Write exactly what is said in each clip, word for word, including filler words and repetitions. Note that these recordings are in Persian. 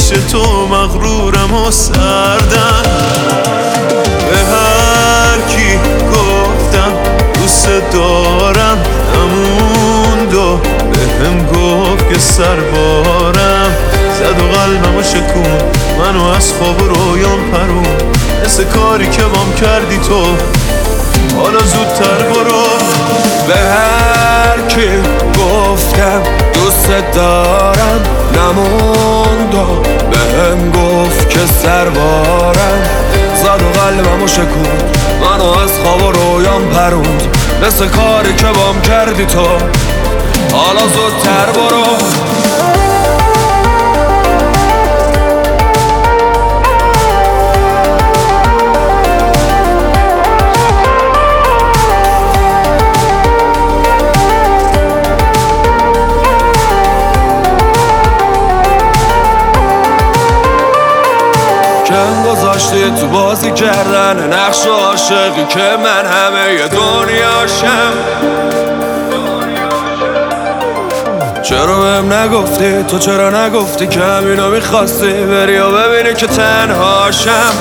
پیش تو مغرورم و سردم. به هر کی گفتم دوست دارم نموند و به هم گفت که سربارم. زد و قلبمو شکون، منو از خواب و رویام پرون، مثل کاری که بام کردی تو، حالا زودتر برو. به هر کی گفتم دوست دارم نموند و به هم گفت که سربارم. زد و قلبمو شکوند، منو از خواب و رویام پروند، مثل کاری که بام کردی تو، حالا زودتر برو. کم گذاشتی تو بازی کردن نقش عاشقی که من همه ی دنیاشم. چرا بهم نگفتی؟ تو چرا نگفتی که همینو میخواستی بری و ببینی که تنهاشم؟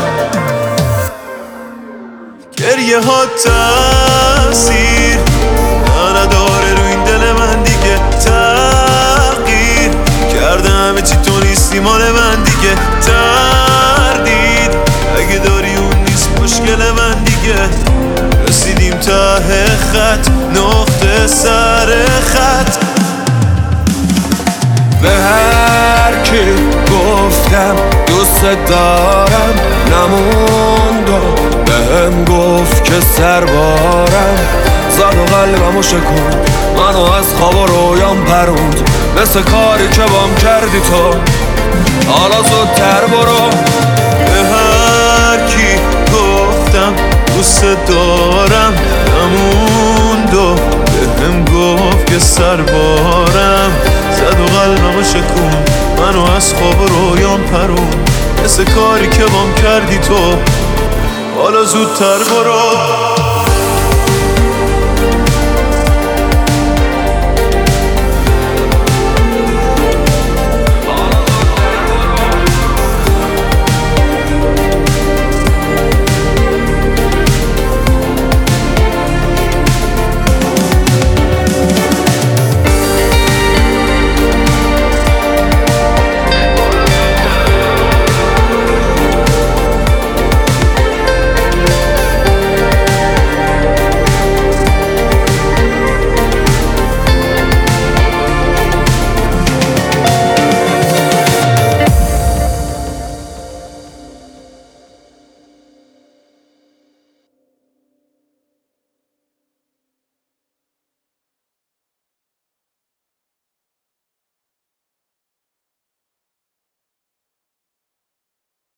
گریه ها تاثیر نداره رو این دل من دیگه، تغییر کرده همه چی، تو نیستی مال من دیگه. تردید اگه داری اون نیست مشکل من دیگه. رسیدیم ته خط، نقطه سر خط. به هر کی گفتم دوست دارم نموند و به هم گفت که سربارم. زد و قلبمو شکوند، منو از خواب و رویام پروند، مثل کاری که بام کردی تو، حالا زودتر برو. به هر کی گفتم دوست دارم نموند و به هم گفت که سربارم. زد و قلبمو شکون، منو از خواب و رویام پرون، مثل کاری که بام کردی تو، حالا زودتر برو.